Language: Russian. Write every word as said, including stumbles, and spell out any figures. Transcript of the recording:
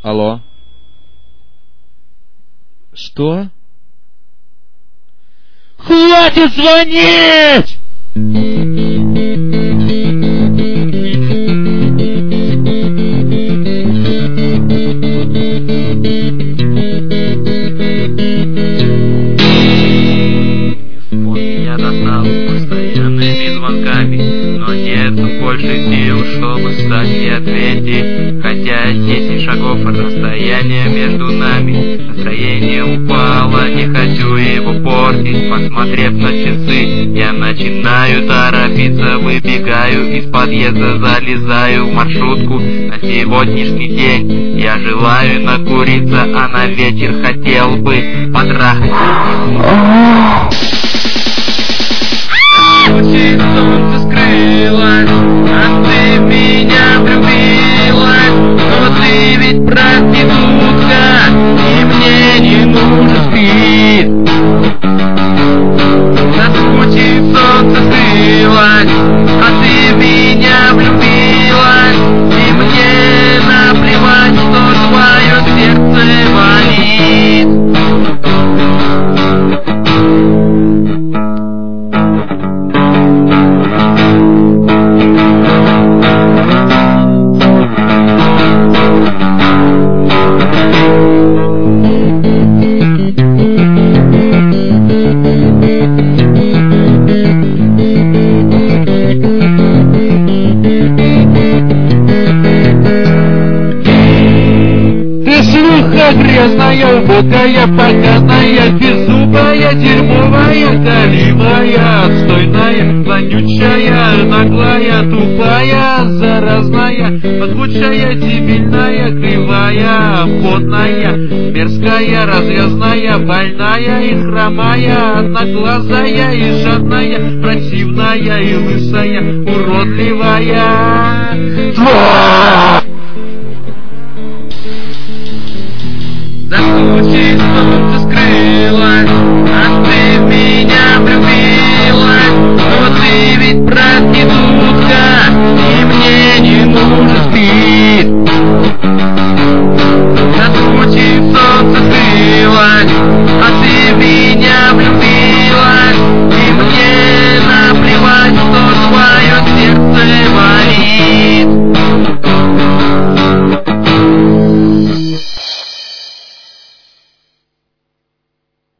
Алло. Что? Хватит звонить! Он меня достал постоянными звонками, но нет больше сил, чтобы встать и ответить. Хотя десять шагов от расстояния между нами. Настроение упало, не хочу его портить. Посмотрев на часы, я начинаю торопиться. Выбегаю из подъезда, залезаю в маршрутку. На сегодняшний день я желаю накуриться, а на вечер хотел бы потрахать. Очень солнце скрылось, а ты меня влюбилась. Но ты ведь проститутка, и мне не нужен спид. На случай солнце скрылось, а ты меня влюбилась. И мне наплевать, что твое сердце болит. Грязная, убогая, поганая, беззубая, дерьмовая, галимая, отстойная, вонючая, наглая, тупая, заразная, подхудшая, дебильная, кривая, потная, мерзкая, развязная, больная и хромая, одноглазая и жадная, противная и лысая, уродливая. За случай, что